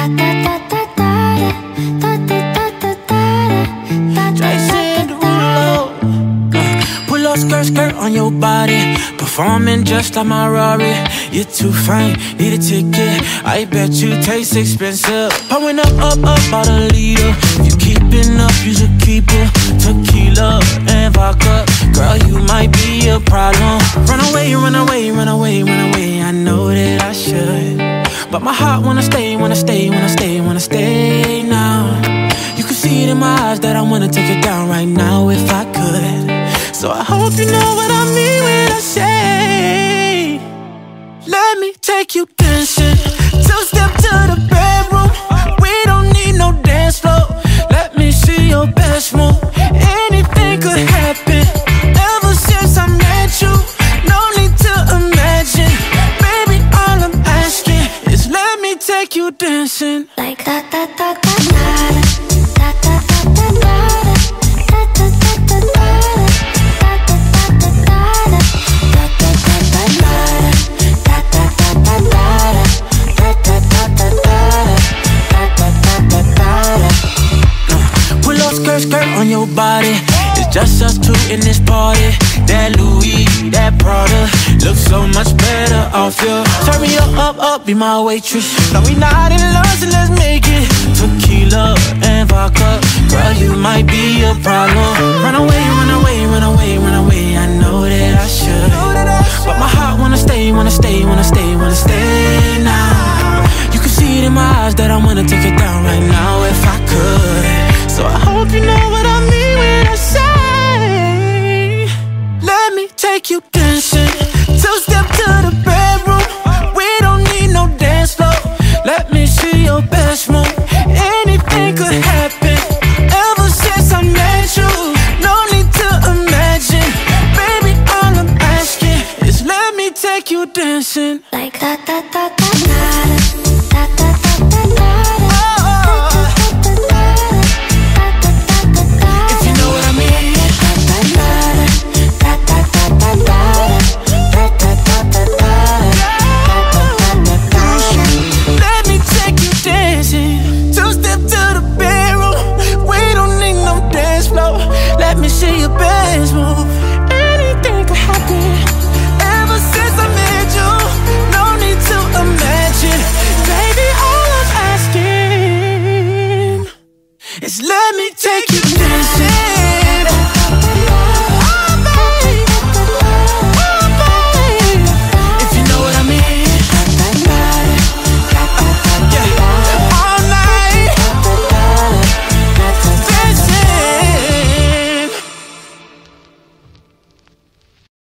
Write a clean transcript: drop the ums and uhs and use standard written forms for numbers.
Jason Derulo. Pull up skirt on your body, performing just like my Rari. You're too fine, need a ticket. I bet you taste expensive. Pouring up about a liter. If you keeping up, you should keep it. Tequila and vodka, girl, you might be a problem. Run away, run away, run away, run away. I know that I should, but my heart wanna stay, wanna stay, wanna stay, wanna stay now. You can see it in my eyes that I wanna take it down right now if I could. So I hope you know what I mean when I say, let me take you dancing. Two-step to the bedroom. We don't need no dance floor. Let me see your best move. Anything could happen. Ever since I met you, no need to imagine. Baby, all I'm asking is let me take you dancing. Like da da da da da da da da da da. Skirt on your body, it's just us two in this party. That Louis, that Prada, looks so much better off you. Turn me up, be my waitress. No, we not in love, so let's make it. Tequila and vodka, girl, you might be a problem. Run away, run away, run away, run away. I know that I should, but my heart wanna stay, wanna stay, wanna stay, wanna stay now. You can see it in my eyes that I wanna take it down right now if I could. So I hope you know what I mean when I say, let me take you dancing. Two-step to the bedroom. We don't need no dance floor. Let me see your best move. Anything could happen. Ever since I met you, no need to imagine. Baby, all I'm asking is let me take you dancing. Like da da da da da da da da da da.